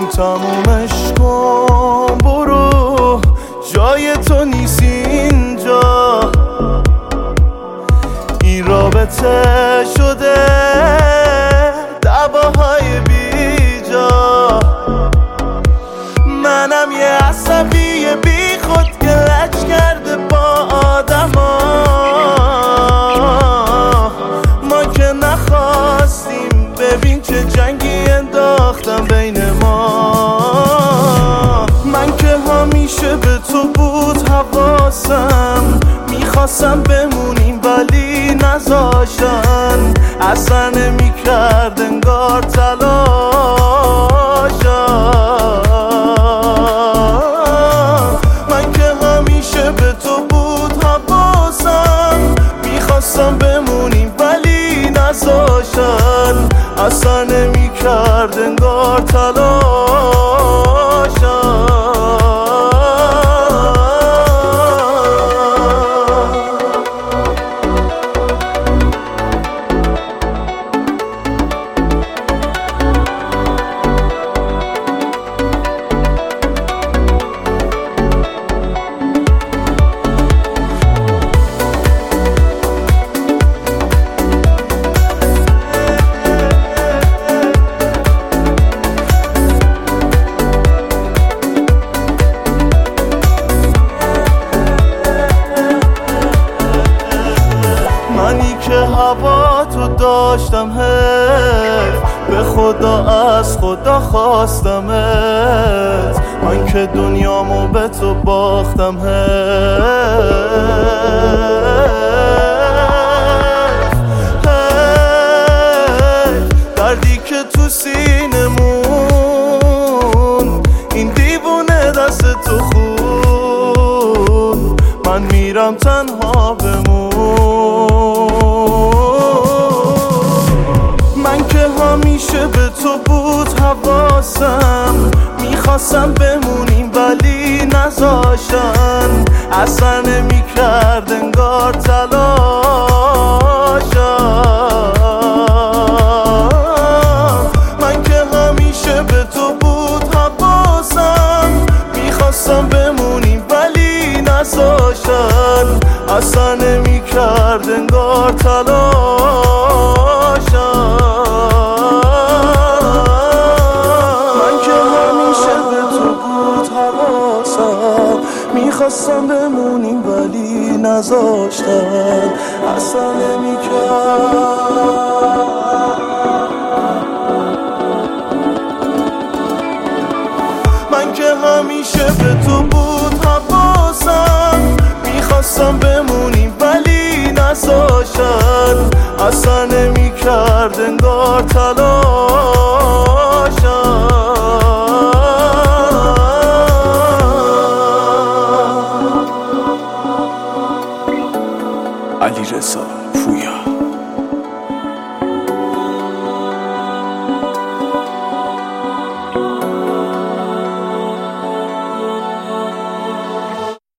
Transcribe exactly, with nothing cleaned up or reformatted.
تمومش کن، برو جای تو نیست اینجا. این رابطه شده دعواهای بیجا. منم یه عصبی بی خود که لج کرده با آدما. ما که نخواستیم، ببین چه جنگی انداختم بین ما. من که همیشه به تو بود حواسم، میخواستم بمونیم ولی نذاشتن. اصلا نمیکرد انگار تلاشم. من که همیشه به تو بود حواسم، میخواستم بمونیم ولی نذاشتن. اصلا نمیکرد انگار تلاشم. منی که هوا تو داشتم حیف، به خدا از خدا خواستمت. من که دنیامو به تو باختم حیف. حیف دردی که تو سینمون، این دیوونه دست تو خون. من میرم تنها بمون. من که همیشه به تو بود حواسم، میخواستم بمونیم ولی نذاشتن. اصلا نمیکرد انگار تلاشم. من که همیشه به تو بود حواسم، میخواستم بمونیم ولی نذاشتن. اصلا نمیکرد انگار تلاشم. من که همیشه به تو بود حواسم، میخواستم بمونیم ولی نذاشتن. اصلا نمیکرد. من که همیشه به تو بود حواسم، میخواستم بمونیم ولی نذاشتن. اصلا نمیکرد انگار تلاشم. علیرضا